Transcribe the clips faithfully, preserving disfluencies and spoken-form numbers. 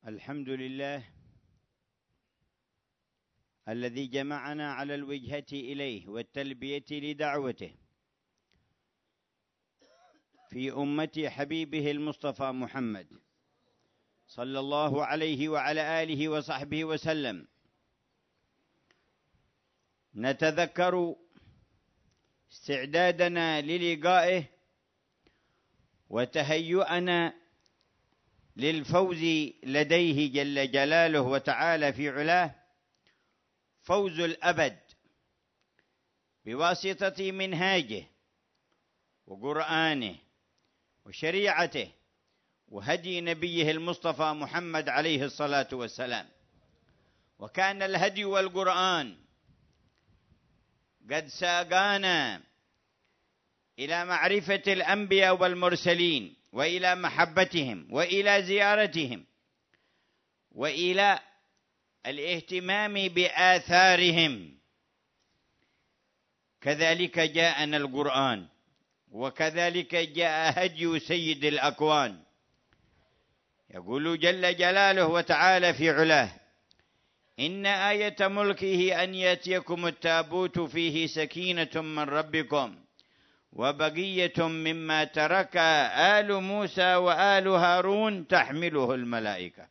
الحمد لله الذي جمعنا على الوجهة إليه والتلبية لدعوته في أمة حبيبه المصطفى محمد صلى الله عليه وعلى آله وصحبه وسلم. نتذكر استعدادنا للقائه وتهيئنا للفوز لديه جل جلاله وتعالى في علاه، فوز الأبد بواسطة منهاجه وقرآنه وشريعته وهدي نبيه المصطفى محمد عليه الصلاة والسلام. وكان الهدي والقرآن قد ساقانا إلى معرفة الأنبياء والمرسلين وإلى محبتهم وإلى زيارتهم وإلى الاهتمام بآثارهم. كذلك جاءنا القرآن، وكذلك جاء هدي سيد الأكوان. يقول جل جلاله وتعالى في علاه: إن آية ملكه أن يأتيكم التابوت فيه سكينة من ربكم وبقية مما ترك آل موسى وآل هارون تحمله الملائكة.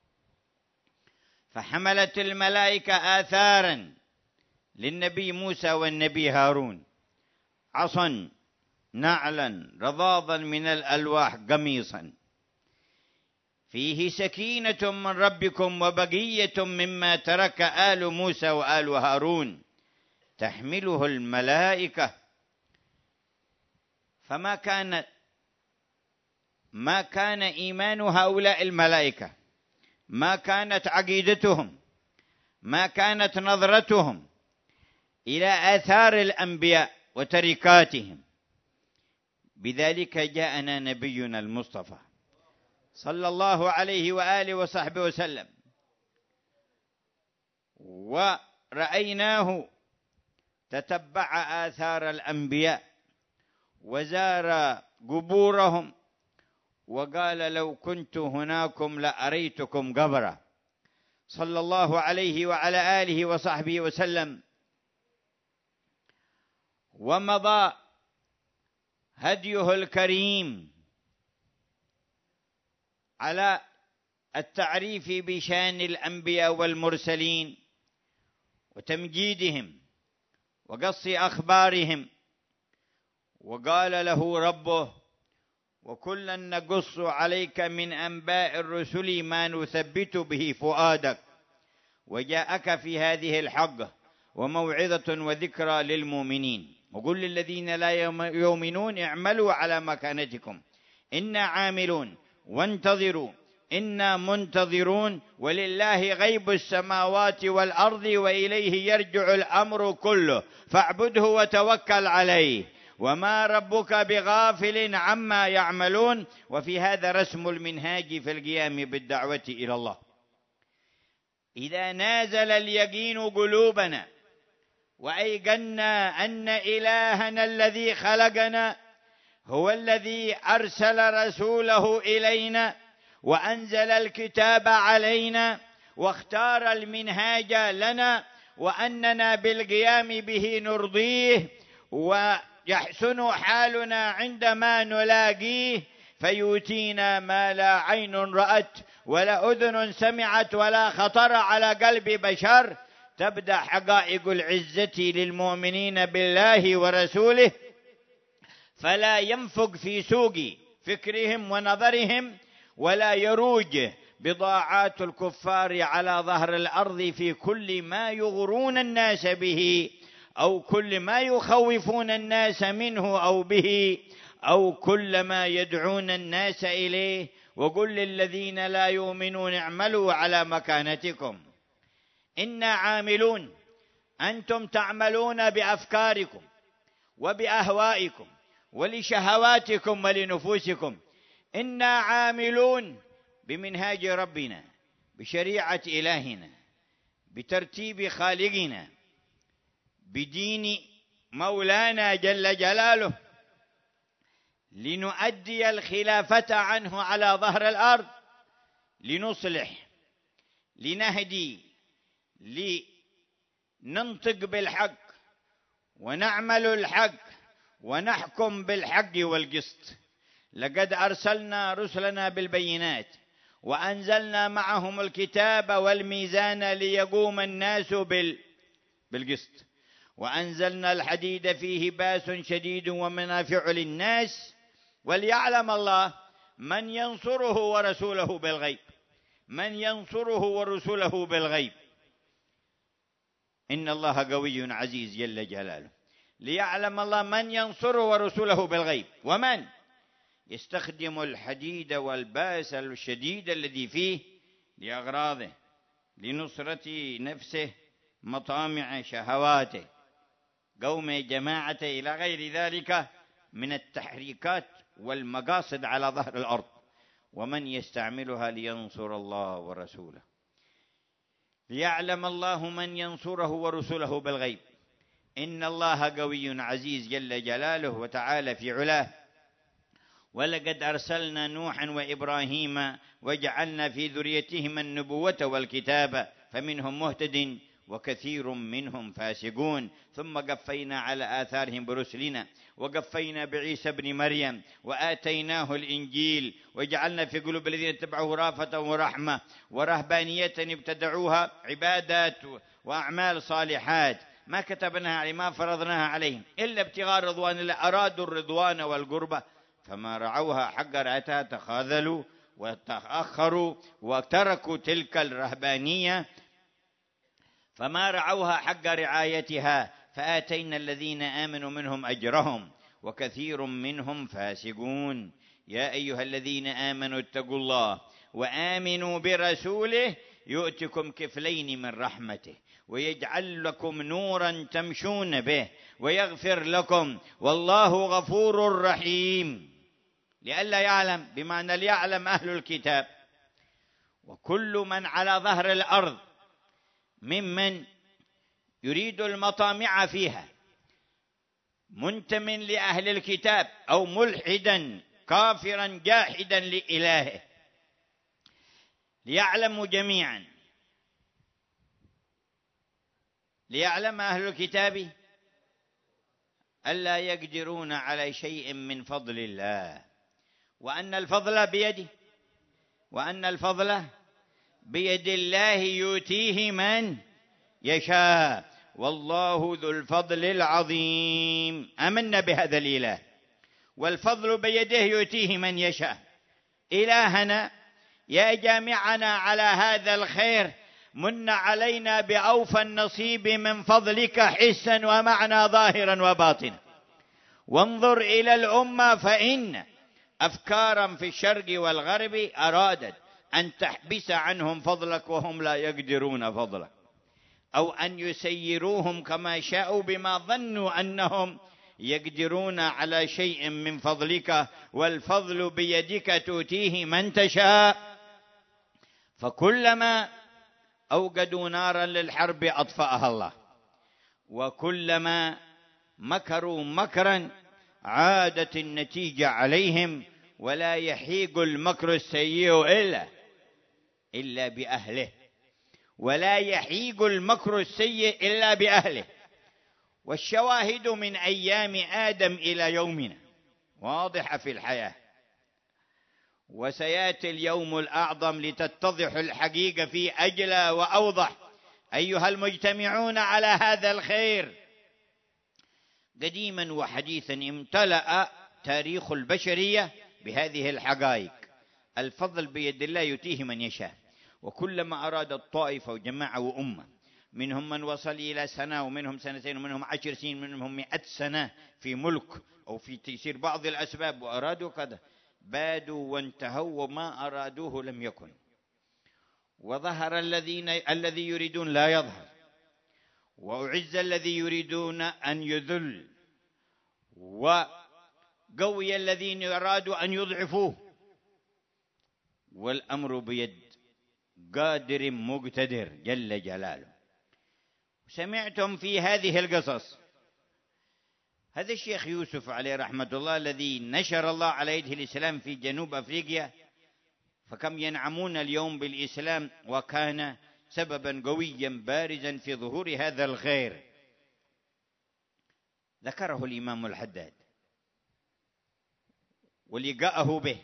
فحملت الملائكة آثارا للنبي موسى والنبي هارون: عصا، نعلا، رضاضا من الألواح، قميصا فيه سكينة من ربكم وبقية مما ترك آل موسى وآل هارون تحمله الملائكة. فما كان ما كان إيمان هؤلاء الملائكة، ما كانت عقيدتهم، ما كانت نظرتهم إلى آثار الأنبياء وتركاتهم. بذلك جاءنا نبينا المصطفى صلى الله عليه وآله وصحبه وسلم، ورأيناه تتبع آثار الأنبياء وزار قبورهم وقال: لو كنت هناكم لأريتكم قبرا، صلى الله عليه وعلى آله وصحبه وسلم. ومضى هديه الكريم على التعريف بشان الأنبياء والمرسلين وتمجيدهم وقص أخبارهم. وقال له ربه: وكلا نقص عليك من أنباء الرسل ما نثبت به فؤادك وجاءك في هذه الحق وموعظة وذكرى للمؤمنين. وقل للذين لا يؤمنون اعملوا على مكانتكم إنا عاملون وانتظروا إنا منتظرون ولله غيب السماوات والأرض وإليه يرجع الأمر كله فاعبده وتوكل عليه وما ربك بغافل عما يعملون. وفي هذا رسم المنهاج في القيام بالدعوة إلى الله. إذا نازل اليقين قلوبنا وأيقنا أن إلهنا الذي خلقنا هو الذي أرسل رسوله إلينا وأنزل الكتاب علينا واختار المنهاج لنا، وأننا بالقيام به نرضيه ويحسن حالنا عندما نلاقيه، فيؤتينا ما لا عين رأت ولا أذن سمعت ولا خطر على قلب بشر. تبدأ حقائق العزة للمؤمنين بالله ورسوله، فلا ينفق في سوق فكرهم ونظرهم ولا يروج بضاعات الكفار على ظهر الأرض في كل ما يغرون الناس به أو كل ما يخوفون الناس منه أو به أو كل ما يدعون الناس إليه. وقل للذين لا يؤمنون اعملوا على مكانتكم إنا عاملون. أنتم تعملون بأفكاركم وبأهوائكم ولشهواتكم ولنفوسكم. إنا عاملون بمنهاج ربنا بشريعة إلهنا بترتيب خالقنا بدين مولانا جل جلاله لنؤدي الخلافة عنه على ظهر الأرض، لنصلح لنهدي، لننطق بالحق ونعمل الحق ونحكم بالحق والقسط. لقد أرسلنا رسلنا بالبينات وأنزلنا معهم الكتاب والميزان ليقوم الناس بالقسط، وأنزلنا الحديد فيه بأس شديد ومنافع للناس وليعلم الله من ينصره ورسوله بالغيب، من ينصره ورسوله بالغيب. إن الله قوي عزيز جل جلاله. ليعلم الله من ينصره ورسوله بالغيب، ومن يستخدم الحديد والبأس الشديد الذي فيه لأغراضه، لنصرة نفسه، مطامع شهواته، قوم جماعته، إلى غير ذلك من التحريكات والمقاصد على ظهر الأرض. ومن يستعملها لينصر الله ورسوله. ليعلم الله من ينصره ورسله بالغيب. إن الله قوي عزيز جل جلاله وتعالى في علاه. ولقد أرسلنا نوحا وإبراهيم وجعلنا في ذريتهما النبوة والكتاب فمنهم مهتد وكثير منهم فاسقون. ثم قفينا على آثارهم برسلنا وقفينا بعيسى ابن مريم وآتيناه الإنجيل وجعلنا في قلوب الذين اتبعوه رأفة ورحمة ورهبانية ابتدعوها عبادات وأعمال صالحات ما كتبناها عليهم ما فرضناها عليهم إلا ابتغاء رضوان الله. أرادوا الرضوان والقربة فما رعوها حق رعتها، تخاذلوا وتأخروا وتركوا تلك الرهبانية فما رعوها حق رعايتها. فآتينا الذين آمنوا منهم أجرهم وكثير منهم فاسقون. يا أيها الذين آمنوا اتقوا الله وآمنوا برسوله يؤتكم كفلين من رحمته ويجعل لكم نورا تمشون به ويغفر لكم والله غفور رحيم. لئلا يعلم بمعنى ليعلم أهل الكتاب وكل من على ظهر الأرض ممن يريد المطامع فيها منتم لأهل الكتاب أو ملحدا كافرا جاحدا لإلهه، ليعلموا جميعا، ليعلم أهل الكتاب ألا يقدرون على شيء من فضل الله، وأن الفضل بيده، وأن الفضل بيد الله يؤتيه من يشاء والله ذو الفضل العظيم. آمنا بهذا الإله والفضل بيده يؤتيه من يشاء. إلهنا يا جامعنا على هذا الخير من علينا بأوفى النصيب من فضلك حسا ومعنى ظاهرا وباطنا. وانظر إلى الأمة فإن أفكارا في الشرق والغرب أرادت أن تحبس عنهم فضلك وهم لا يقدرون فضلك، أو أن يسيروهم كما شاءوا بما ظنوا أنهم يقدرون على شيء من فضلك. والفضل بيدك تؤتيه من تشاء. فكلما أوقدوا نارا للحرب أطفأها الله، وكلما مكروا مكرا عادت النتيجة عليهم. ولا يحيق المكر السيء إلا إلا بأهله، ولا يحيق المكر السيء إلا بأهله. والشواهد من أيام آدم إلى يومنا واضحة في الحياة، وسيأتي اليوم الأعظم لتتضح الحقيقة في أجلى وأوضح. أيها المجتمعون على هذا الخير، قديما وحديثا امتلأ تاريخ البشرية بهذه الحقائق. الفضل بيد الله يؤتيه من يشاء. وكلما أراد الطائفة وجماعة وأمة، منهم من وصل إلى سنة ومنهم سنتين ومنهم عشر سنين ومنهم مئة سنة في ملك أو في تيسير بعض الأسباب وأرادوا كذا، بادوا وانتهوا وما أرادوه لم يكن. وظهر الذين الذي يريدون لا يظهر، وأعز الذي يريدون أن يذل، وقوي الذين أرادوا أن يضعفوه. والأمر بيد قادر مقتدر جل جلاله. سمعتم في هذه القصص هذا الشيخ يوسف عليه رحمة الله الذي نشر الله على يده الإسلام في جنوب أفريقيا، فكم ينعمون اليوم بالإسلام، وكان سببا قويا بارزا في ظهور هذا الخير. ذكره الإمام الحداد ولقاءه به،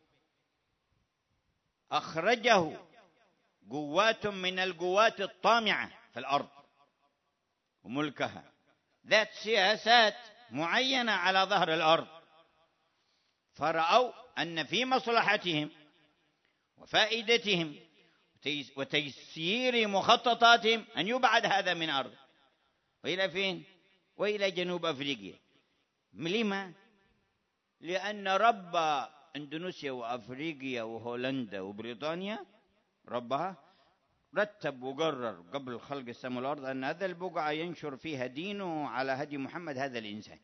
أخرجه قوات من القوات الطامعة في الأرض وملكها ذات سياسات معينة على ظهر الأرض، فرأوا أن في مصلحتهم وفائدتهم وتيسير مخططاتهم أن يبعد هذا من أرض. وإلى فين؟ وإلى جنوب أفريقيا. لما؟ لأن رب إندونيسيا وأفريقيا وهولندا وبريطانيا ربها رتب وقرر قبل خلق السماء والأرض أن هذا البقعة ينشر فيها دينه على هدي محمد هذا الإنسان.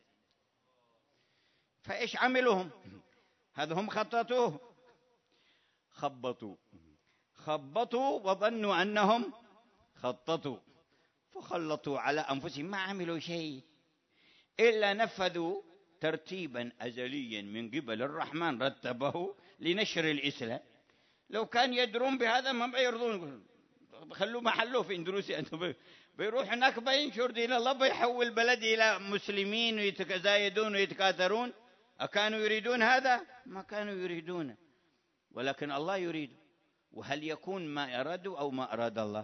فإيش عملوهم؟ هذا هم خططوه، خبطوا خبطوا وظنوا أنهم خططوا، فخلطوا على أنفسهم، ما عملوا شيء إلا نفذوا ترتيبا أزليا من قبل الرحمن رتبه لنشر الإسلام. لو كان يدرون بهذا ما بيرضون، خلوا محله في اندونيسيا، بيروح هناك بينشر دين الله، بيحول بلد إلى مسلمين ويتزايدون ويتكاثرون. أكانوا يريدون هذا؟ ما كانوا يريدونه، ولكن الله يريد. وهل يكون ما أرادوا أو ما أراد الله؟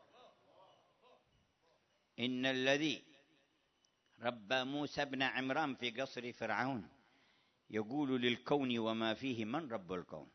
إن الذي ربى موسى بن عمران في قصر فرعون يقول للكون وما فيه: من رب الكون؟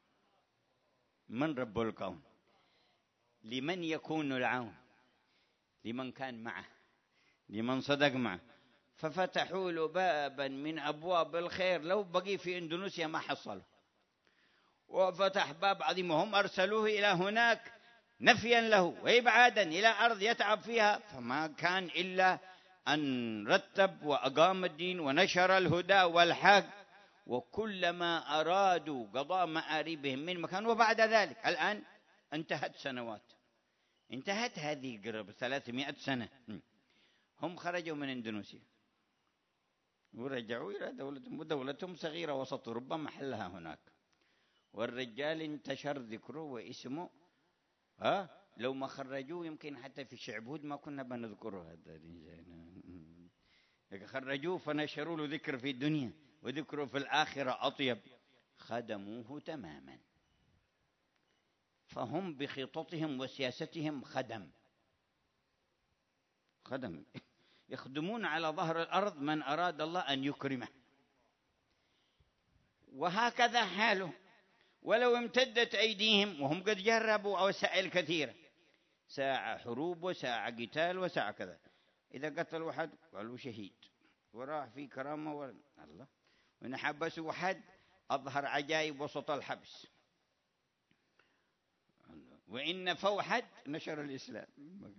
من رب الكون؟ لمن يكون العون؟ لمن كان معه، لمن صدق معه. ففتحوا له بابا من أبواب الخير لو بقي في إندونيسيا ما حصله، وفتح باب عظيم، وهم أرسلوه إلى هناك نفيا له وإبعادا إلى أرض يتعب فيها، فما كان إلا أن رتب وأقام الدين ونشر الهدى والحق، وكلما أرادوا قضاء مآربهم من مكان. وبعد ذلك الآن انتهت سنوات، انتهت هذه قرب ثلاثمائة سنة، هم خرجوا من إندونيسيا ورجعوا إلى دولتهم، ودولتهم صغيرة وسط أوروبا محلها هناك، والرجال انتشر ذكره واسمه. ها لو ما خرجوه يمكن حتى في شعبود ما كنا بنذكره هذا الإنسان، خرجوه فنشروا له ذكر في الدنيا وذكره في الآخرة أطيب. خدموه تماما، فهم بخططهم وسياستهم خدم خدم يخدمون على ظهر الأرض من أراد الله أن يكرمه، وهكذا حاله. ولو امتدت أيديهم، وهم قد جربوا وسائل كثيرة، ساعة حروب وساعة قتال وساعة كذا، إذا قتل واحد قالوا شهيد وراح في كرامة و... الله، وإن حبسوا واحد أظهر عجائب وسط الحبس، وإن فوحد نشر الإسلام.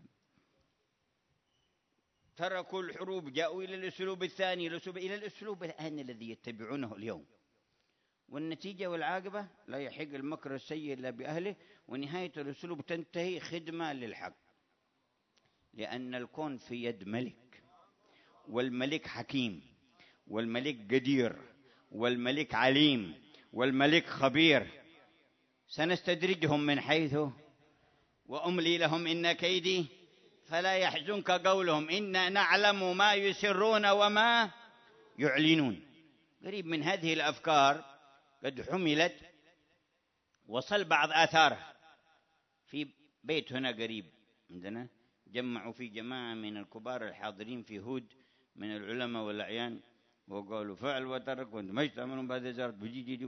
تركوا الحروب، جاءوا إلى الأسلوب الثاني، إلى الأسلوب الآن الذي يتبعونه اليوم، والنتيجة والعاقبة لا يحق المكر السيء إلا بأهله، ونهاية الأسلوب تنتهي خدمة للحق، لأن الكون في يد ملك، والملك حكيم، والملك قدير، والملك عليم، والملك خبير. سنستدرجهم من حيث وأملي لهم إن كيدي فلا يحزنك قولهم إنا نعلم ما يسرون وما يعلنون. قريب من هذه الأفكار قد حملت، وصل بعض آثارها في بيت هنا قريب عندنا، جمعوا في جماعة من الكبار الحاضرين في هود من العلماء والأعيان، وقالوا فعل وترك وانتم ما تعملون بهذا الزرط بجي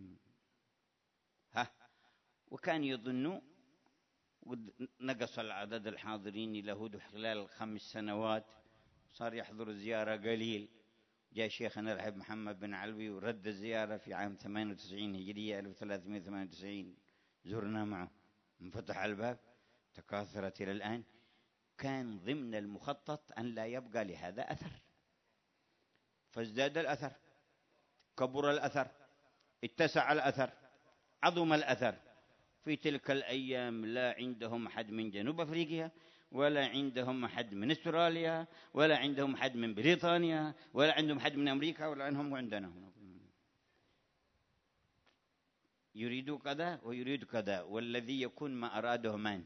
ها. وكان يظنوا، نقص العدد الحاضرين إلى هود خلال خمس سنوات، صار يحضر الزيارة قليل. جاء شيخنا الحبيب محمد بن علوي ورد الزيارة في عام ثمانية وتسعين هجرية ألف وثلاثمائة وثمانية وتسعين، زرنا معه، انفتح الباب، تكاثرت إلى الآن. كان ضمن المخطط أن لا يبقى لهذا أثر، فازداد الأثر، كبر الأثر، اتسع الأثر، عظم الأثر. في تلك الأيام لا عندهم أحد من جنوب أفريقيا، ولا عندهم أحد من أستراليا، ولا عندهم أحد من بريطانيا، ولا عندهم أحد من أمريكا، ولا عنهم وعندنا هنا. يريد كذا ويريد كذا، والذي يكون ما أراده من؟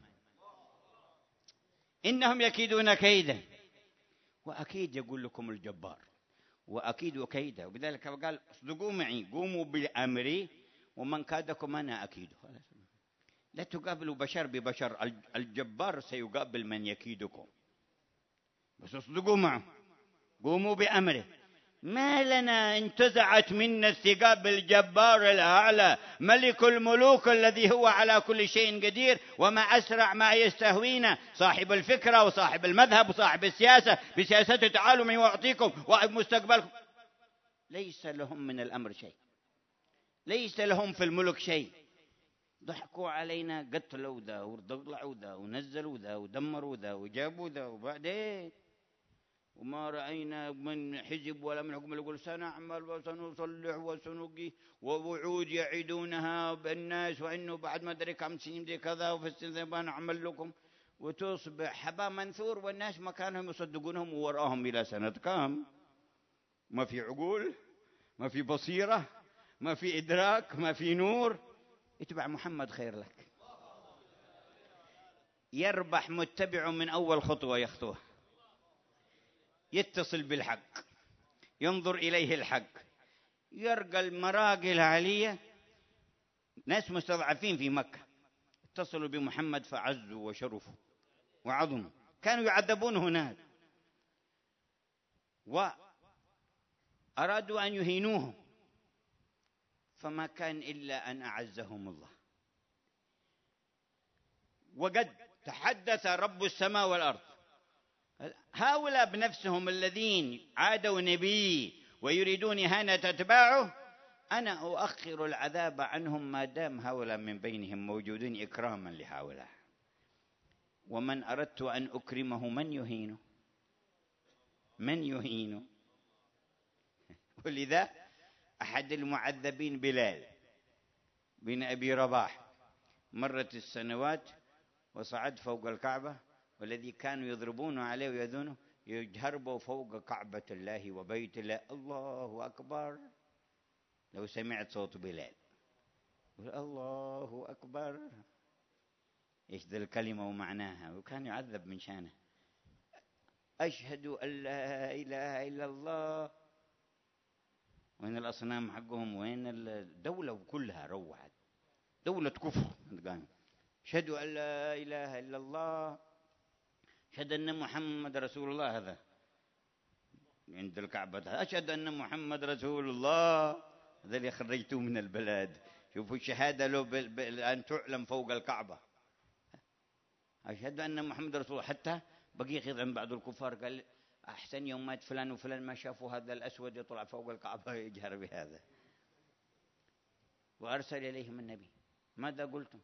إنهم يكيدون كيدا وأكيد يقول لكم الجبار وأكيد كيدا، وبذلك قال اصدقوا معي قوموا بأمري ومن كادكم أنا أكيده. لا تقابلوا بشر ببشر، الجبار سيقابل من يكيدكم، بس اصدقوا معه قوموا بأمره. ما لنا انتزعت منا الثقة بالجبار الأعلى ملك الملوك الذي هو على كل شيء قدير، وما أسرع ما يستهوينا صاحب الفكرة وصاحب المذهب وصاحب السياسة بسياسته تعالوا من وأعطيكم ومستقبلكم. ليس لهم من الأمر شيء، ليس لهم في الملك شيء. ضحكوا علينا، قتلوا ذا وضلعوا ذا ونزلوا ذا ودمروا ذا وجابوا ذا، وبعدين وما رأينا من حزب ولا من حكم يقول سنعمل وسنصلح وسنقي، ووعود يعيدونها بالناس وإنه بعد ما أدري كم سنين دي كذا وفي السنة بنعمل لكم، وتصبح حبا منثور والناس مكانهم يصدقونهم ووراهم إلى سنة كم. ما في عقول، ما في بصيرة، ما في إدراك، ما في نور. اتبع محمد خير لك. يربح متبع من أول خطوة يخطوها، يتصل بالحق، ينظر إليه الحق، يرقى المراقي العالية. ناس مستضعفين في مكة اتصلوا بمحمد فعزوا وشرفوا وعظموا، كانوا يعذبون هناك وأرادوا أن يهينوهم، فما كان إلا أن أعزهم الله. وقد تحدث رب السماء والأرض، هؤلاء بنفسهم الذين عادوا نبي ويريدون إهانة أتباعه، أنا أؤخر العذاب عنهم ما دام هؤلاء من بينهم موجودين إكراما لهؤلاء. ومن أردت أن أكرمه من يهينه؟ من يهينه؟ ولذا أحد المعذبين بلال بن أبي رباح مرت السنوات وصعد فوق الكعبة، والذي كانوا يضربون عليه ويذونه يجهربوا فوق كعبة الله وبيت الله، الله أكبر. لو سمعت صوت بلال الله أكبر، إيش ذا الكلمة ومعناها، وكان يعذب من شانه. أشهد أن لا إله إلا الله. وين الأصنام حقهم؟ وين الدولة كلها روعت، دولة كفر. أشهد أن لا إله إلا الله، أشهد أن محمد رسول الله. هذا عند الكعبة، أشهد أن محمد رسول الله. هذا اللي خرجتوه من البلاد. شوفوا الشهادة له الآن تعلم فوق الكعبة. أشهد أن محمد رسول الله. حتى بقي خذ بعض الكفار قال أحسن يوم مات فلان وفلان ما شافوا هذا الأسود يطلع فوق الكعبة يجهر بهذا. وأرسل إليهم النبي، ماذا قلتم؟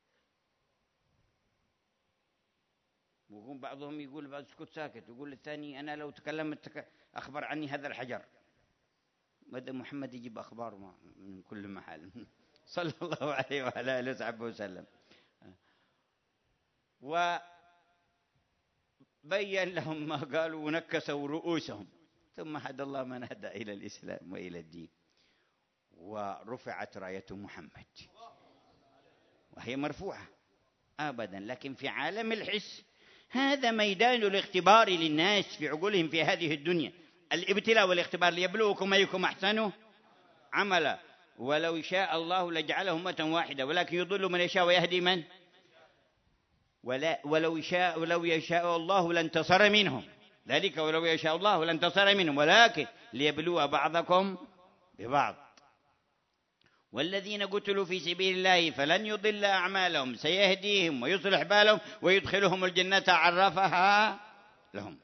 ويقوم بعضهم يقول بعض اسكت ساكت، يقول الثاني أنا لو تكلمت أخبر عني هذا الحجر. بدأ محمد يجيب أخبار من كل محل صلى الله عليه وعلى آله وصحبه وسلم. وبين لهم ما قالوا ونكسوا رؤوسهم، ثم هدى الله من هدى إلى الإسلام وإلى الدين، ورفعت راية محمد وهي مرفوعة أبدا. لكن في عالم الحس هذا ميدان الاختبار للناس في عقولهم في هذه الدنيا، الابتلاء والاختبار ليبلوكم أيكم أحسن عملا. ولو شاء الله لجعلهم أمة واحدة ولكن يضل من يشاء ويهدي من ولا ولو يشاء ولو يشاء الله لانتصر منهم، ذلك ولو يشاء الله لانتصر منهم ولكن ليبلو بعضكم ببعض. والذين قتلوا في سبيل الله فلن يضل أعمالهم سيهديهم ويصلح بالهم ويدخلهم الجنة عرفها لهم.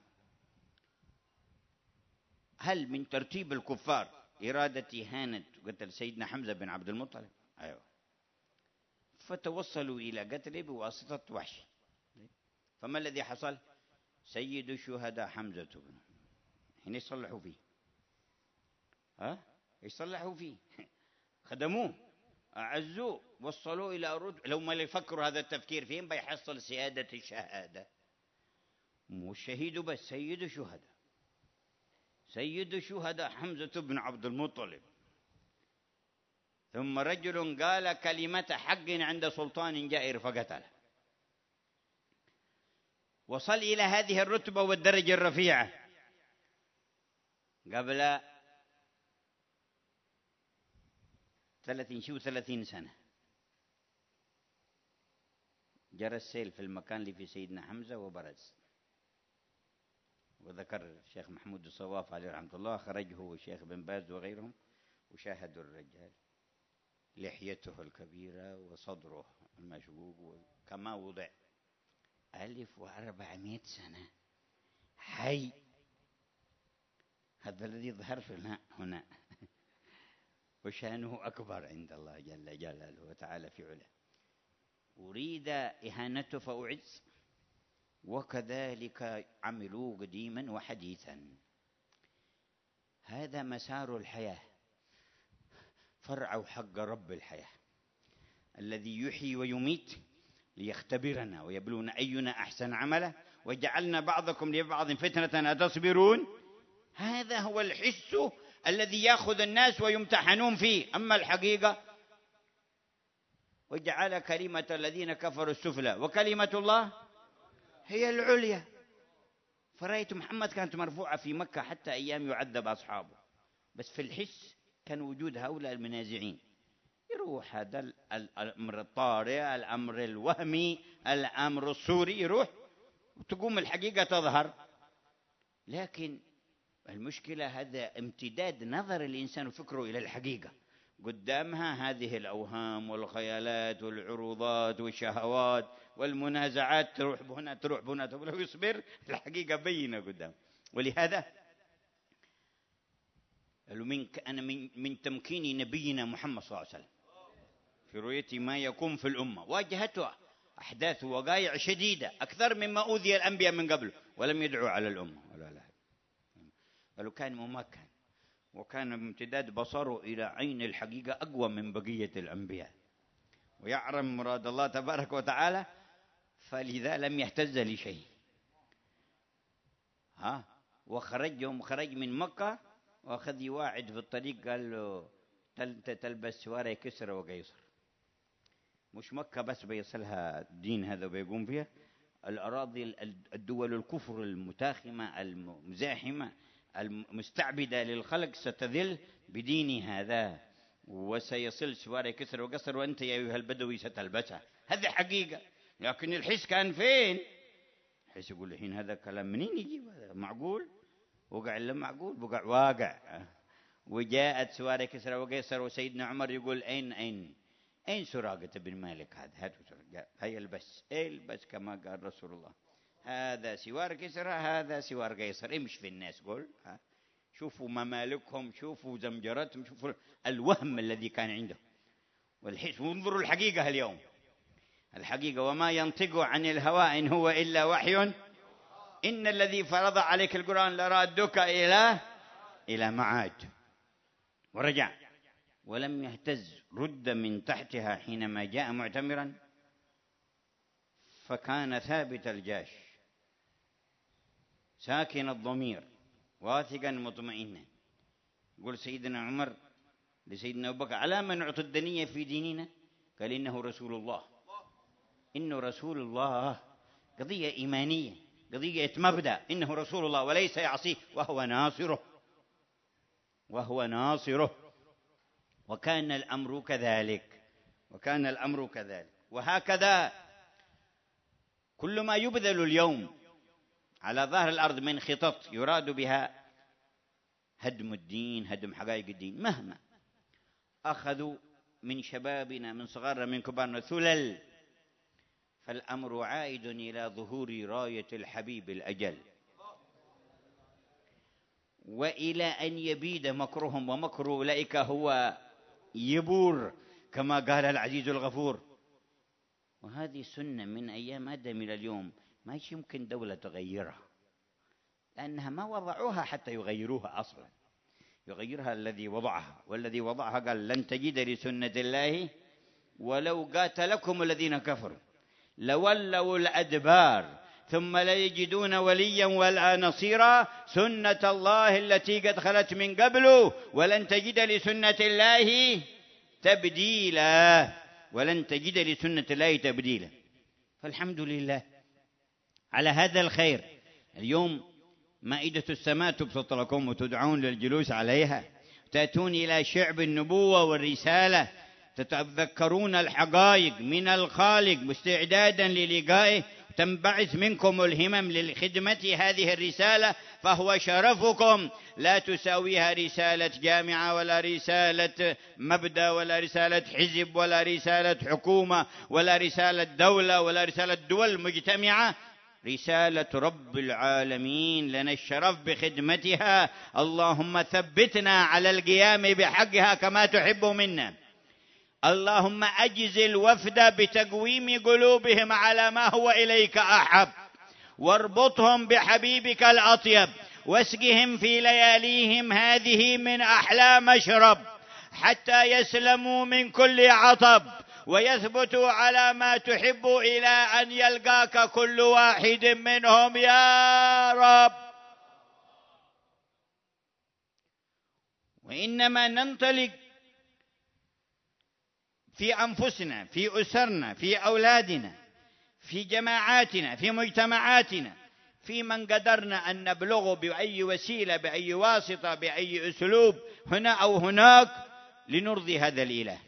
هل من ترتيب الكفار إرادة إهانة قتل سيدنا حمزة بن عبد المطلب؟ أيوة. فتوصلوا إلى قتله بواسطة وحش. فما الذي حصل؟ سيد الشهداء حمزة بن، حين يصلحوا فيه، ها يصلحوا فيه، خدموه، أعزوه، وصلوه إلى أرض. لو ما يفكروا هذا التفكير فين بيحصل سيادة الشهادة؟ مو الشهيد بس، سيد الشهداء، سيد الشهداء حمزة بن عبد المطلب. ثم رجل قال كلمة حق عند سلطان جائر فقتله. وصل إلى هذه الرتبة والدرجة الرفيعة قبل ثلاثين شو ثلاثين سنة. جرى السيل في المكان اللي في سيدنا حمزة وبرز، وذكر الشيخ محمود الصواف عليه رحمة الله خرج هو والشيخ بن باز وغيرهم وشاهدوا الرجال، لحيته الكبيرة وصدره المشقوق كما وضع ألف وأربعمائة سنة حي. هذا الذي ظهر في هنا وشانه أكبر عند الله جل جلاله وتعالى في علاه. أريد إهانته فأعز، وكذلك عملوا قديما وحديثا. هذا مسار الحياة، فرع حق رب الحياة الذي يحيي ويميت ليختبرنا ويبلون أينا أحسن عملا وجعلنا بعضكم لبعض فتنة أتصبرون. هذا هو الحس الذي يأخذ الناس ويمتحنون فيه. أما الحقيقة وجعل كلمة الذين كفروا السفلى وكلمة الله هي العليا. فرأيت محمد كانت مرفوعة في مكة حتى أيام يعذب أصحابه، بس في الحس كان وجود هؤلاء المنازعين. يروح هذا الأمر الطارئ، الأمر الوهمي، الأمر الصوري، يروح وتقوم الحقيقة تظهر. لكن المشكلة هذا امتداد نظر الإنسان وفكره إلى الحقيقة، قدامها هذه الأوهام والخيالات والعروضات والشهوات والمنازعات، تروح هنا تروح هنا، ولو يصبر الحقيقة بينة قدام. ولهذا من أنا من, من تمكين نبينا محمد صلى الله عليه وسلم في رؤية ما يكون في الأمة، واجهته أحداث ووقائع شديدة أكثر مما أوذي الأنبياء من قبل ولم يدعوا على الأمة ولا لا. قالوا كان ممكن وكان امتداد بصره إلى عين الحقيقة أقوى من بقية الأنبياء، ويعلم مراد الله تبارك وتعالى، فلذا لم يهتز لشيء. ها وخرج يوم خرج من مكة وأخذ يواعد في الطريق، قال له تلبس سواري كسرى وقيصر. مش مكة بس بيصلها الدين هذا وبيقوم فيها، الأراضي الدول الكفر المتاخمة المزاحمة المستعبدة للخلق ستذل بدين هذا، وسيصل سواري كسر وقصر، وأنت يا أيها البدوي ستلبسها. هذه حقيقة. لكن الحس كان فين؟ الحس يقول الحين هذا كلام منين يجيب؟ هذا معقول؟ وقع إلا معقول بقع واقع. وجاءت سواري كسر وقيصر، وسيدنا عمر يقول أين أين أين سراقة بن مالك هذا؟ هيا البس البس كما قال رسول الله، هذا سوار كسرى هذا سوار قيصر، امشي في الناس قول ها. شوفوا ممالكهم، شوفوا زمجرتهم، شوفوا الوهم الذي كان عندهم والحس. وانظروا الحقيقة اليوم، الحقيقة وما ينطق عن الهوى إن هو إلا وحي، إن الذي فرض عليك القرآن لرادك إلى إلى معاد. ورجع ولم يهتز، رد من تحتها حينما جاء معتمرا، فكان ثابت الجاش ساكن الضمير واثقا مطمئنا. يقول سيدنا عمر لسيدنا أبو بكر على ما نعطي الدنية في ديننا؟ قال إنه رسول الله، إنه رسول الله. قضية إيمانية، قضية مبدأ، إنه رسول الله وليس يعصيه، وهو ناصره وهو ناصره. وكان الأمر كذلك، وكان الأمر كذلك. وهكذا كل ما يبذل اليوم على ظهر الأرض من خطط يراد بها هدم الدين، هدم حقائق الدين، مهما أخذوا من شبابنا من صغارنا من كبارنا ثلل، فالأمر عائد إلى ظهور راية الحبيب الأجل، وإلى أن يبيد مكرهم، ومكر أولئك هو يبور كما قال العزيز الغفور. وهذه سنة من أيام آدم إلى اليوم، ما يمكن دولة تغيرها، لأنها ما وضعوها حتى يغيروها أصلا، يغيرها الذي وضعها، والذي وضعها قال لن تجد لسنة الله ولو قاتلكم الذين كفروا لولوا الأدبار ثم لا يجدون وليا ولا نصيرا، سنة الله التي قد خلت من قبل ولن تجد لسنة الله تبديلا ولن تجد لسنة الله تبديلا. فالحمد لله على هذا الخير. اليوم مائدة السماء تبسط لكم وتدعون للجلوس عليها، تأتون إلى شعب النبوة والرسالة، تتذكرون الحقائق من الخالق مستعدادا للقائه، تنبعث منكم الهمم للخدمة هذه الرسالة، فهو شرفكم. لا تساويها رسالة جامعة ولا رسالة مبدأ ولا رسالة حزب ولا رسالة حكومة ولا رسالة دولة ولا رسالة دول مجتمعة. رسالة رب العالمين لنا الشرف بخدمتها. اللهم ثبتنا على القيام بحقها كما تحب منا. اللهم أجز الوفد بتقويم قلوبهم على ما هو إليك أحب، واربطهم بحبيبك الأطيب، واسقهم في لياليهم هذه من أحلى مشرب، حتى يسلموا من كل عطب، ويثبتوا على ما تحب إلى أن يلقاك كل واحد منهم يا رب. وإنما ننطلق في أنفسنا، في أسرنا، في أولادنا، في جماعاتنا، في مجتمعاتنا، في من قدرنا أن نبلغه بأي وسيلة، بأي واسطة، بأي أسلوب، هنا أو هناك، لنرضي هذا الإله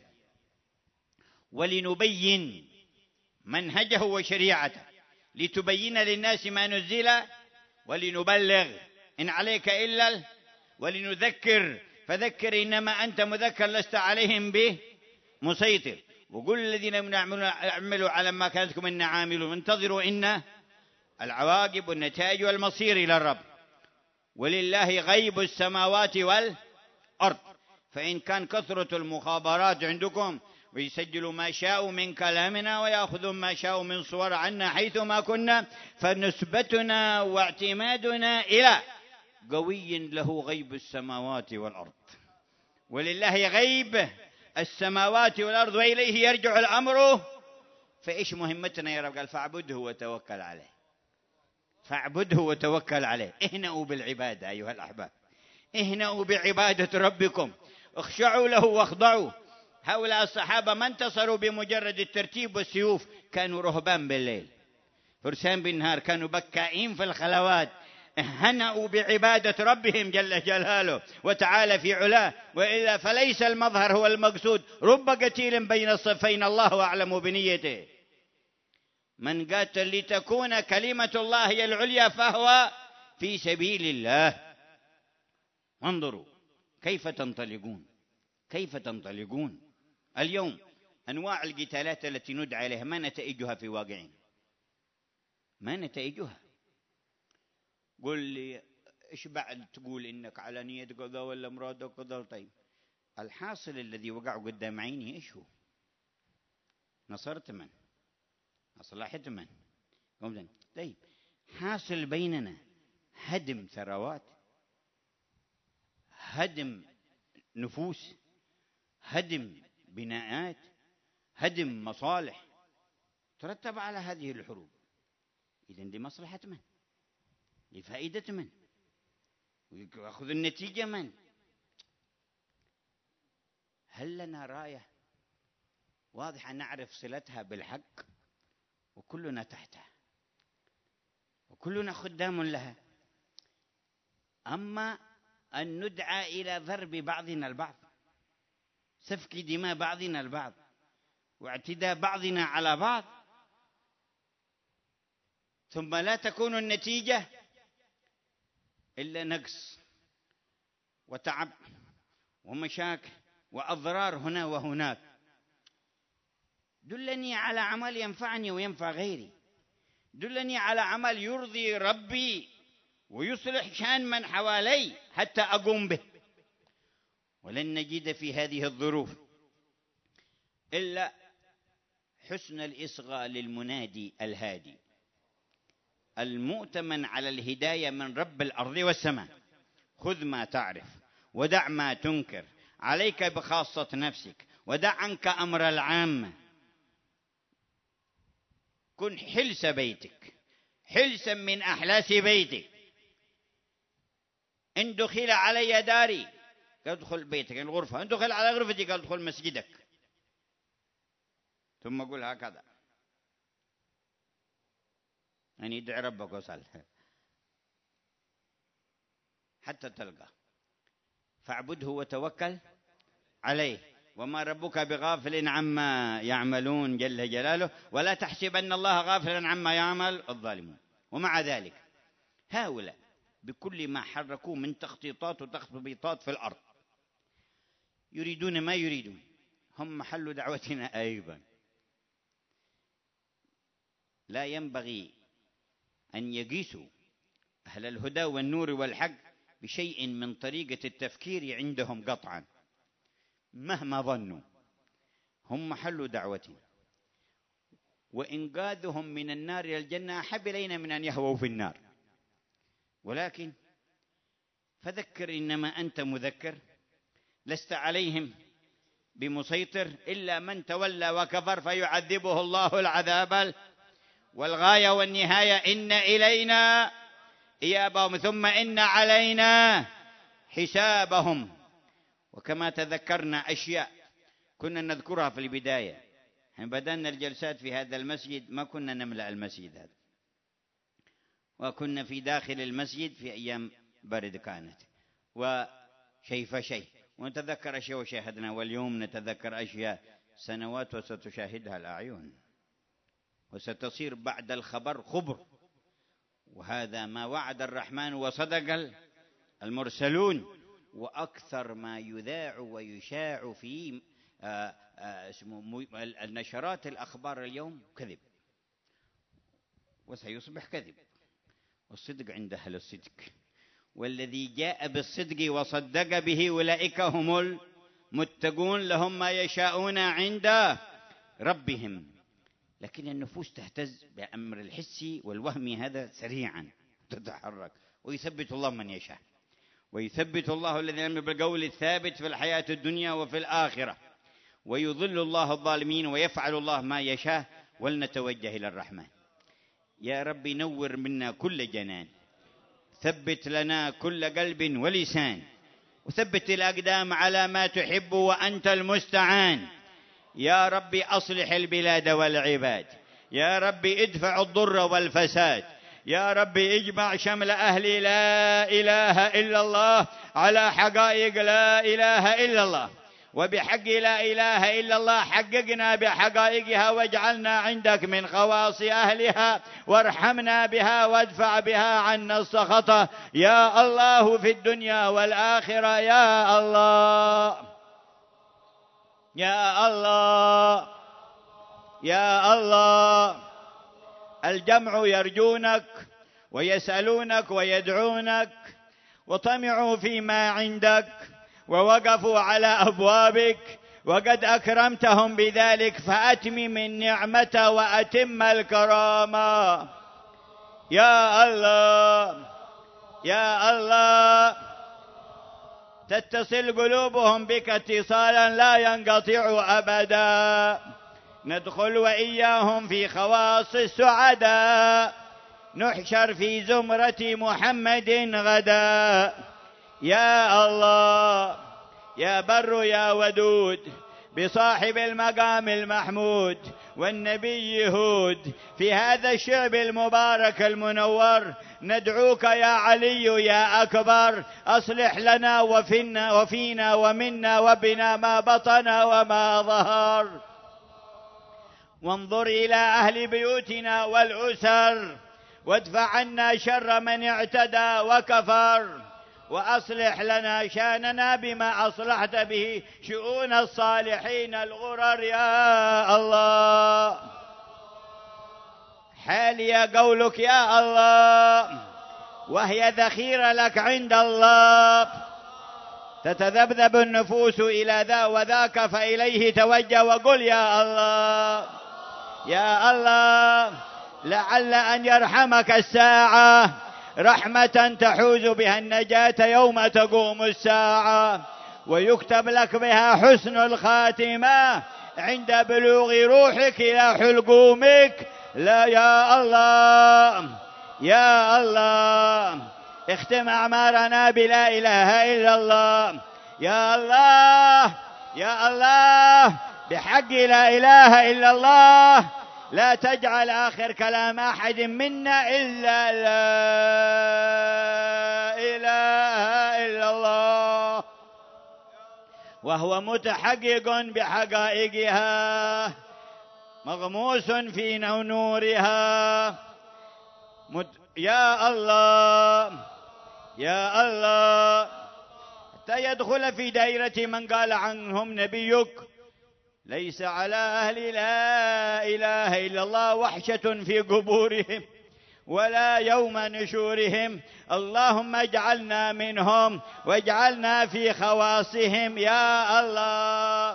ولنبين منهجه وشريعته، لتبين للناس ما نزل، ولنبلغ إن عليك إلا ولنذكر فذكر إنما أنت مذكر لست عليهم به مسيطر. وقل الذين يعملوا على ما كانتكم إن عاملون انتظروا إن العواقب والنتائج والمصير إلى الرب. ولله غيب السماوات والأرض. فإن كان كثرة المخابرات عندكم ويسجلوا ما شاءوا من كلامنا ويأخذوا ما شاءوا من صور عنا حيث ما كنا، فنسبتنا واعتمادنا إلى قوي له غيب السماوات والأرض. ولله غيب السماوات والأرض وإليه يرجع الأمر. فإيش مهمتنا يا رب؟ قال فاعبده وتوكل عليه. فاعبده وتوكل عليه. اهنأوا بالعبادة أيها الأحباب، اهنأوا بعبادة ربكم، اخشعوا له واخضعوا. هؤلاء الصحابة ما انتصروا بمجرد الترتيب والسيوف، كانوا رهبان بالليل، فرسان بالنهار، كانوا بكائين في الخلوات، هنأوا بعبادة ربهم جل جلاله وتعالى في علاه. وإلا فليس المظهر هو المقصود. رب قتيل بين الصفين الله أعلم بنيته. من قاتل لتكون كلمة الله هي العليا فهو في سبيل الله. انظروا كيف تنطلقون، كيف تنطلقون اليوم. أنواع القتالات التي ندعى إليها ما نتائجها في واقعنا؟ ما نتائجها؟ قل لي إيش بعد تقول إنك على نية كذا ولا مرادك كذا؟ طيب الحاصل الذي وقع قدام عيني إيش هو؟ نصرت من؟ أصلحت من؟ طيب حاصل بيننا هدم ثروات، هدم نفوس، هدم بناءات، هدم مصالح ترتب على هذه الحروب. إذن لمصلحة من؟ لفائدة من؟ ويأخذ النتيجة من؟ هل لنا راية واضحة نعرف صلتها بالحق؟ وكلنا تحتها، وكلنا خدام لها. أما أن ندعى إلى ضرب بعضنا البعض، سفك دماء بعضنا البعض، واعتداء بعضنا على بعض، ثم لا تكون النتيجة إلا نقص وتعب ومشاكل وأضرار هنا وهناك. دلني على عمل ينفعني وينفع غيري، دلني على عمل يرضي ربي ويصلح شان من حوالي حتى أقوم به. ولن نجد في هذه الظروف إلا حسن الإصغاء للمنادي الهادي المؤتمن على الهداية من رب الأرض والسماء. خذ ما تعرف ودع ما تنكر، عليك بخاصة نفسك ودع عنك أمر العامة. كن حلس بيتك، حلسا من أحلاس بيتك. إن دخل علي داري قال ادخل بيتك، الغرفة، إن دخل على غرفتك قال ادخل مسجدك. ثم قل هكذا، يعني ادعي ربك وصل حتى تلقى. فاعبده وتوكل عليه، وما ربك بغافل عما يعملون جل جلاله، ولا تحسبن الله غافلا عما يعمل الظالمون. ومع ذلك هؤلاء بكل ما حركوه من تخطيطات وتخطيطات في الأرض يريدون ما يريدون، هم محل دعوتنا أيضا. لا ينبغي أن يقيسوا أهل الهدى والنور والحق بشيء من طريقة التفكير عندهم قطعا، مهما ظنوا هم محل دعوتنا، وإنقاذهم من النار إلى الجنة أحب إلينا من أن يهووا في النار. ولكن فذكر إنما أنت مذكر، لست عليهم بمسيطر إلا من تولى وكفر فيعذبه الله العذاب. والغاية والنهاية إن إلينا إيابهم ثم إن علينا حسابهم. وكما تذكرنا أشياء كنا نذكرها في البداية، حين بدأنا الجلسات في هذا المسجد ما كنا نملأ المسجد هذا، وكنا في داخل المسجد في أيام برد كانت، وشيء فشيء ونتذكر أشياء وشاهدنا، واليوم نتذكر أشياء سنوات وستشاهدها الأعين، وستصير بعد الخبر خبر. وهذا ما وعد الرحمن وصدق المرسلون. وأكثر ما يذاع ويشاع في آآ آآ اسمه النشرات الأخبار اليوم كذب، وسيصبح كذب. والصدق عند أهل الصدق، والذي جاء بالصدق وصدق به أولئك هم المتقون، لهم ما يشاءون عند ربهم. لكن النفوس تهتز بأمر الحسي والوهمي هذا سريعا تتحرك، ويثبت الله من يشاء، ويثبت الله الذين آمنوا بالقول الثابت في الحياة الدنيا وفي الآخرة، ويضل الله الظالمين ويفعل الله ما يشاء. ولنتوجه إلى الرحمن. يا رب نور منا كل جنان، ثبت لنا كل قلب ولسان، وثبت الأقدام على ما تحب وأنت المستعان. يا رب أصلح البلاد والعباد، يا رب ادفع الضر والفساد، يا رب اجمع شمل أهل لا إله إلا الله على حقائق لا إله إلا الله، وبحق لا إله إلا الله حققنا بحقائقها، واجعلنا عندك من خواص أهلها، وارحمنا بها وادفع بها عنا السخط يا الله في الدنيا والآخرة. يا الله يا الله يا الله. الجمع يرجونك ويسألونك ويدعونك، وطمعوا فيما عندك ووقفوا على أبوابك، وقد أكرمتهم بذلك، فأتمم النعمة وأتم الكرامة. يا الله يا الله. تتصل قلوبهم بك اتصالا لا ينقطع أبدا، ندخل وإياهم في خواص السعداء، نحشر في زمرة محمد غدا. يا الله يا بر يا ودود بصاحب المقام المحمود والنبي هود، في هذا الشعب المبارك المنور ندعوك يا علي يا أكبر، أصلح لنا وفينا وفينا ومنا وبنا ما بطن وما ظهر، وانظر إلى أهل بيوتنا والأسر، وادفع عنا شر من اعتدى وكفر، وأصلح لنا شاننا بما أصلحت به شؤون الصالحين الغرر. يا الله حالي قولك يا الله، وهي ذخيرة لك عند الله، تتذبذب النفوس إلى ذا وذاك، فإليه توجه وقل يا الله يا الله. لعل أن يرحمك الساعة رحمة تحوز بها النجاة يوم تقوم الساعة، ويكتب لك بها حسن الخاتمة عند بلوغ روحك إلى حلقومك. لا يا الله يا الله. اختم أعمارنا بلا إله إلا الله. يا الله يا الله. بحق لا إله إلا الله لا تجعل آخر كلام أحد منا إلا لا إله إلا الله، وهو متحقق بحقائقها مغموس في نورها. مت... يا الله يا الله، حتى يدخل في دائرة من قال عنهم نبيك ليس على أهل لا إله إلا الله وحشة في قبورهم ولا يوم نشورهم. اللهم اجعلنا منهم واجعلنا في خواصهم يا الله.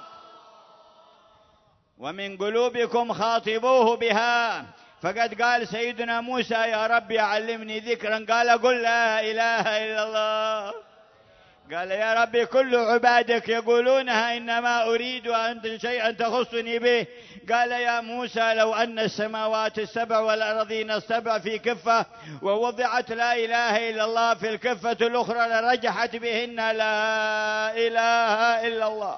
ومن قلوبكم خاطبوه بها، فقد قال سيدنا موسى يا رب علمني ذكرا، قال قل لا إله إلا الله. قال يا رب كل عبادك يقولونها إنما أريد أن شيئا تخصني به. قال يا موسى لو أن السماوات السبع والأرضين السبع في كفة ووضعت لا إله إلا الله في الكفة الأخرى لرجحت بهن لا إله إلا الله.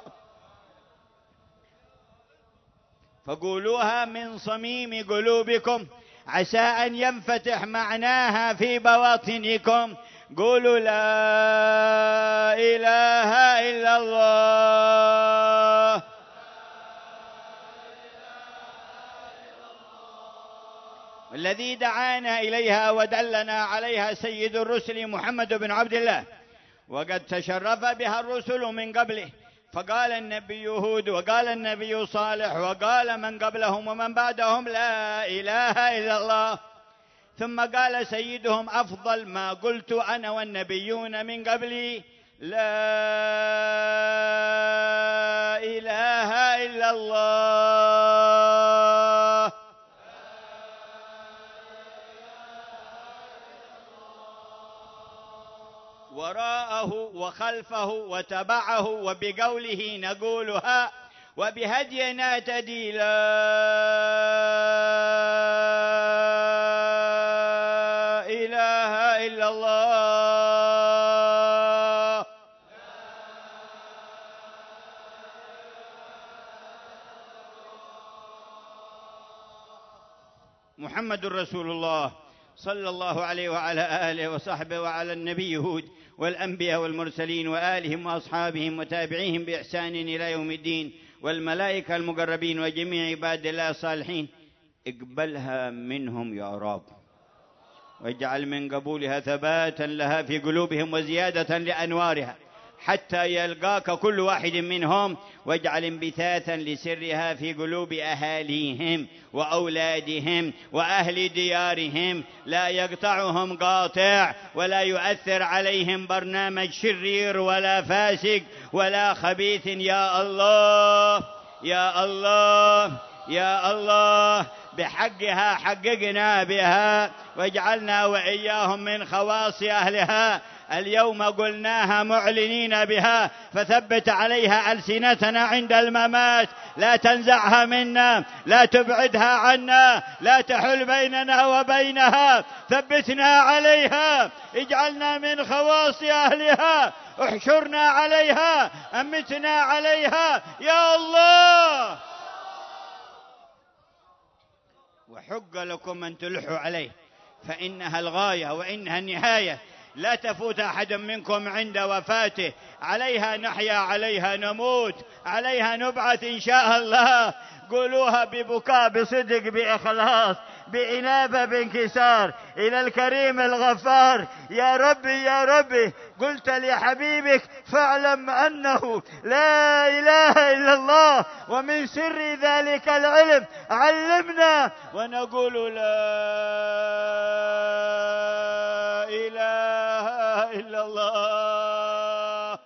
فقولوها من صميم قلوبكم عسى أن ينفتح معناها في بواطنكم. قولوا لا إله إلا الله. الذي دعانا إليها ودلنا عليها سيد الرسل محمد بن عبد الله، وقد تشرف بها الرسل من قبله، فقال النبي هود وقال النبي صالح وقال من قبلهم ومن بعدهم لا إله إلا الله. ثم قال سيدهم أفضل ما قلت أنا والنبيون من قبلي لا إله إلا الله. وراءه وخلفه وتبعه وبقوله نقولها وبهدي نهتدي لا إله إلا الله. محمد رسول الله صلى الله عليه وعلى آله وصحبه وعلى النبي هود والأنبياء والمرسلين وآلهم وأصحابهم وتابعيهم بإحسان إلى يوم الدين، والملائكة المقربين وجميع عباد الله الصالحين. اقبلها منهم يا رب، واجعل من قبولها ثباتا لها في قلوبهم وزيادة لأنوارها حتى يلقاك كل واحد منهم، واجعل انبثاثا لسرها في قلوب أهاليهم وأولادهم وأهل ديارهم، لا يقطعهم قاطع ولا يؤثر عليهم برنامج شرير ولا فاسق ولا خبيث. يا الله يا الله يا الله، بحقها حققنا بها واجعلنا وإياهم من خواص أهلها. اليوم قلناها معلنين بها، فثبت عليها ألسنتنا عند الممات، لا تنزعها منا، لا تبعدها عنا، لا تحل بيننا وبينها، ثبتنا عليها، اجعلنا من خواص أهلها، احشرنا عليها، أمتنا عليها يا الله. وحق لكم أن تلحوا عليه، فإنها الغاية وإنها النهاية، لا تفوت أحد منكم عند وفاته. عليها نحيا، عليها نموت، عليها نبعث إن شاء الله. قولوها ببكاء، بصدق، بإخلاص، بإنابة، بانكسار إلى الكريم الغفار. يا ربي يا ربي، قلت لحبيبك فاعلم أنه لا إله إلا الله، ومن سر ذلك العلم علمنا، ونقول لا إله إلا الله.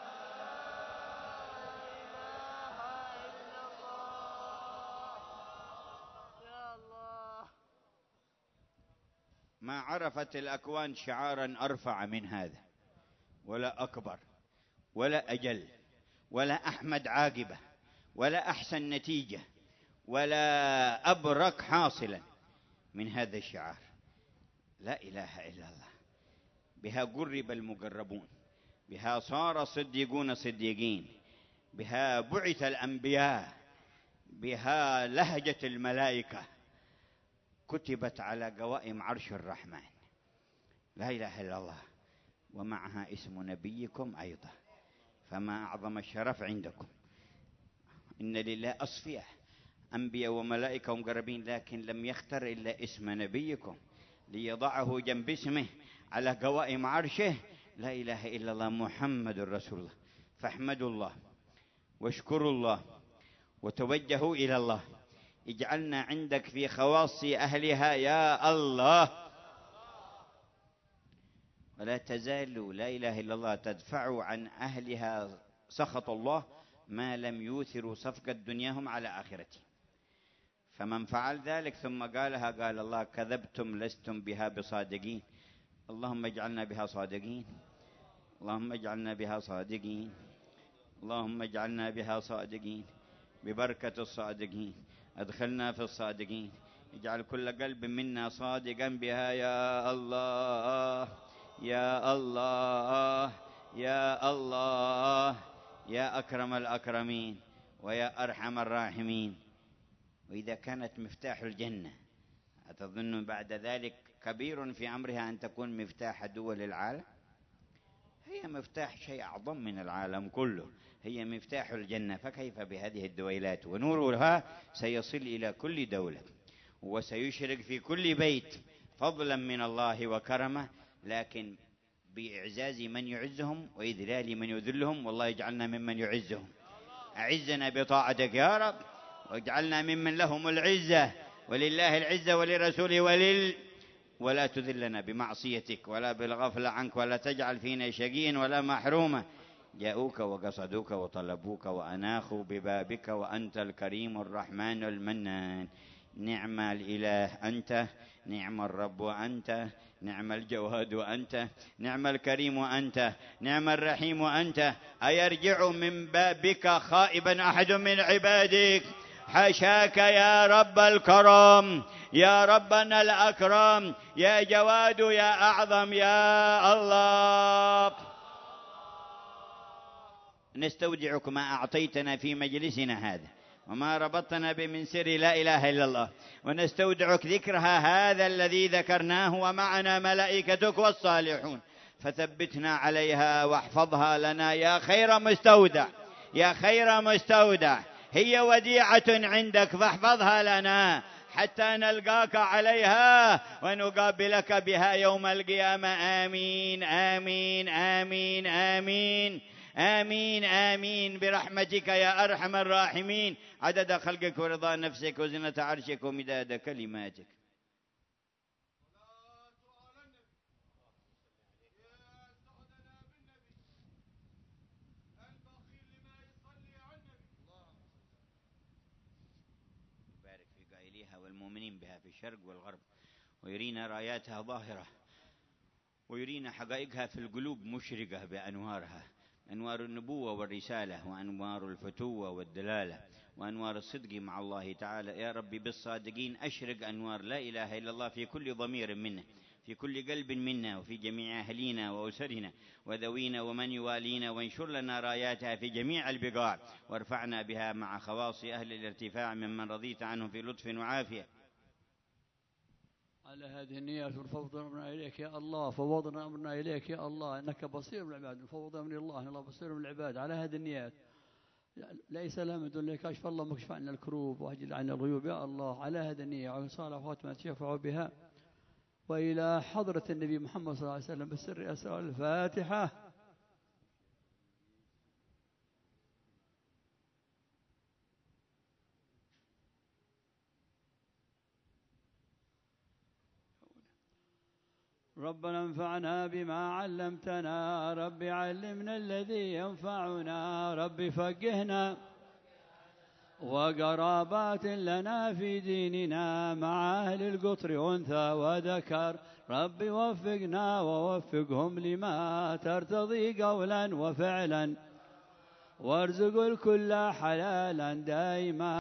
ما عرفت الأكوان شعارا أرفع من هذا، ولا أكبر، ولا أجل، ولا أحمد عاقبة، ولا أحسن نتيجة، ولا أبرك حاصلا من هذا الشعار لا إله إلا الله. بها قرب المقربون، بها صار الصديقون صديقين، بها بعث الأنبياء، بها لهجة الملائكة كتبت على قوائم عرش الرحمن، لا إله إلا الله، ومعها اسم نبيكم أيضا، فما أعظم الشرف عندكم. إن لله أصفياء أنبياء وملائكة ومقربين، لكن لم يختر إلا اسم نبيكم ليضعه جنب اسمه على قوائم عرشه. لا إله إلا الله محمد رسول الله. فاحمدوا الله واشكروا الله وتوجهوا إلى الله. اجعلنا عندك في خواص أهلها يا الله. ولا تزال لا إله إلا الله تدفع عن أهلها سخط الله ما لم يوثروا صفقة دنياهم على آخرته. فمن فعل ذلك ثم قالها قال الله كذبتم لستم بها بصادقين. اللهم اجعلنا بها صادقين، اللهم اجعلنا بها صادقين، اللهم اجعلنا بها صادقين ببركة الصادقين. أدخلنا في الصادقين. اجعل كل قلب منا صادقا بها يا الله يا الله يا الله يا أكرم الأكرمين ويا أرحم الراحمين. وإذا كانت مفتاح الجنة، أتظن بعد ذلك كبير في أمرها أن تكون مفتاح دول العالم؟ هي مفتاح شيء أعظم من العالم كله، هي مفتاح الجنة، فكيف بهذه الدويلات؟ ونورها سيصل إلى كل دولة وسيشرق في كل بيت فضلا من الله وكرمه، لكن بإعزاز من يعزهم وإذلال من يذلهم. والله يجعلنا ممن يعزهم. أعزنا بطاعتك يا رب، واجعلنا ممن لهم العزة، ولله العزة ولرسوله ولل ولا تذلنا بمعصيتك ولا بالغفلة عنك، ولا تجعل فينا شقيا ولا محروما. جاءوك وقصدوك وطلبوك وأناخوا ببابك وأنت الكريم الرحمن المنان. نعم الإله أنت، نعم الرب أنت، نعم الجواد أنت، نعم الكريم أنت، نعم الرحيم أنت. أيرجع من بابك خائبا أحد من عبادك؟ حاشاك يا رب الكرم، يا ربنا الأكرم، يا جواد يا أعظم يا الله. نستودعك ما أعطيتنا في مجلسنا هذا وما ربطنا به من سر لا إله إلا الله، ونستودعك ذكرها هذا الذي ذكرناه ومعنا ملائكتك والصالحون، فثبتنا عليها واحفظها لنا يا خير مستودع، يا خير مستودع. هي وديعة عندك فاحفظها لنا حتى نلقاك عليها ونقابلك بها يوم القيامة. آمين آمين آمين آمين آمين آمين برحمتك يا أرحم الراحمين. عدد خلقك ورضا نفسك وزنة عرشك ومداد كلماتك. بارك في قائليها والمؤمنين بها في الشرق والغرب، ويرينا راياتها ظاهرة، ويرينا حقائقها في القلوب مشرقة بأنوارها، أنوار النبوة والرسالة، وأنوار الفتوة والدلالة، وأنوار الصدق مع الله تعالى. يا ربي بالصادقين أشرق أنوار لا إله إلا الله في كل ضمير منا، في كل قلب منا، وفي جميع أهلينا وأسرنا وذوينا ومن يوالينا، وانشر لنا راياتها في جميع البقاع، وارفعنا بها مع خواص أهل الارتفاع ممن رضيت عنهم في لطف وعافية. على هذه النيات نفوض أمرنا إليك يا الله، فوضنا أمرنا إليك يا الله، إنك بصير من العباد. نفوض أمر الله، الله بصير من العباد. على هذه النيات ليس لامد لك كشف الله مكشف عنا الكروب واجل عنا الغيوب يا الله. على هذه النية وعن صالح خاتمة تشفع بها وإلى حضرة النبي محمد صلى الله عليه وسلم بالسر أسرار الفاتحة. ربنا انفعنا بما علمتنا، رب علمنا الذي ينفعنا، رب فقهنا وقرابات لنا في ديننا مع أهل القطر أنثى وذكر، رب وفقنا ووفقهم لما ترتضي قولا وفعلا، وارزق الكل حلالا دائما.